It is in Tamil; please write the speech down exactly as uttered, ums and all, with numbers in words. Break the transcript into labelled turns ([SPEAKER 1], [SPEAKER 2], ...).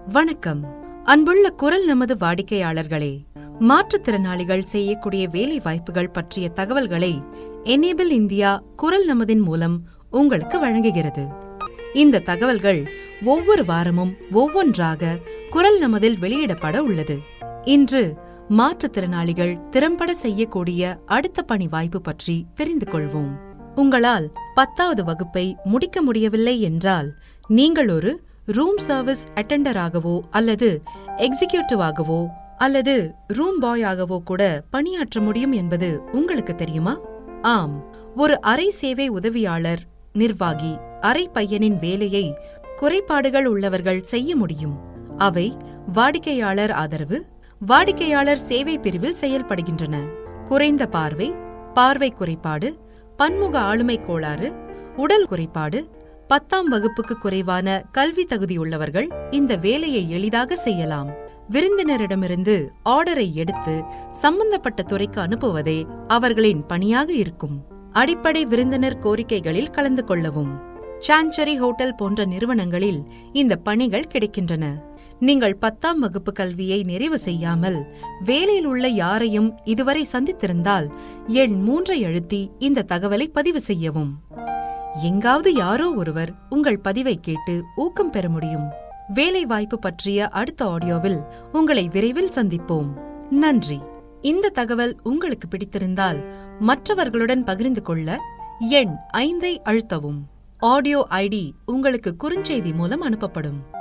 [SPEAKER 1] வணக்கம். அன்புள்ள குரல் நமது வாடிக்கையாளர்களே, மாற்றுத்திறனாளிகள் செய்யக்கூடிய வேலை வாய்ப்புகள் பற்றிய தகவல்களை எனேபிள் இந்தியா குரல் நமதின் மூலம் உங்களுக்கு வழங்குகிறது. இந்த தகவல்கள் ஒவ்வொரு வாரமும் ஒவ்வொன்றாக குரல் நமதில் வெளியிடப்பட உள்ளது. இன்று மாற்றுத்திறனாளிகள் திறம்பட செய்யக்கூடிய அடுத்த பணி வாய்ப்பு பற்றி தெரிந்து கொள்வோம். உங்களால் பத்தாவது வகுப்பை முடிக்க முடியவில்லை என்றால் நீங்கள் ஒரு ரூம் சர்வீஸ் அட்டெண்டராகவோ அல்லது எக்ஸிக்யூட்டிவாகவோ அல்லது ரூம் பாய் ஆகவோ கூட பணியாற்ற முடியும் என்பது உங்களுக்கு தெரியுமா? ஆம், ஒரு அறை சேவை உதவியாளர், நிர்வாகி, அறை பையனின் வேலையை குறைபாடுகள் உள்ளவர்கள் செய்ய முடியும். அவை வாடிக்கையாளர் ஆதரவு, வாடிக்கையாளர் சேவை பிரிவில் செயல்படுகின்றன. குறைந்த பார்வை, பார்வை குறைபாடு, பன்முக ஆளுமை கோளாறு, உடல் குறைபாடு, பத்தாம் வகுப்புக்கு குறைவான கல்வி தகுதியுள்ளவர்கள் இந்த வேலையை எளிதாக செய்யலாம். விருந்தினரிடமிருந்து ஆர்டரை எடுத்து சம்பந்தப்பட்ட துறைக்கு அனுப்புவதே அவர்களின் பணியாக இருக்கும். அடிப்படை விருந்தினர் கோரிக்கைகளில் கலந்து கொள்ளவும். சான்சரி ஹோட்டல் போன்ற நிறுவனங்களில் இந்த பணிகள் கிடைக்கின்றன. நீங்கள் பத்தாம் வகுப்பு கல்வியை நிறைவு செய்யாமல் வேலையில் உள்ள யாரையும் இதுவரை சந்தித்திருந்தால் எண் மூன்றை அழுத்தி இந்த தகவலை பதிவு செய்யவும். எங்காவது யாரோ ஒருவர் உங்கள் பதிவை கேட்டு ஊக்கம் பெற முடியும். வேலை வாய்ப்பு பற்றிய அடுத்த ஆடியோவில் உங்களை விரைவில் சந்திப்போம். நன்றி. இந்த தகவல் உங்களுக்கு பிடித்திருந்தால் மற்றவர்களுடன் பகிர்ந்து கொள்ள எண் ஐந்தை அழுத்தவும். ஆடியோ ஐடி உங்களுக்கு குறுஞ்செய்தி மூலம் அனுப்பப்படும்.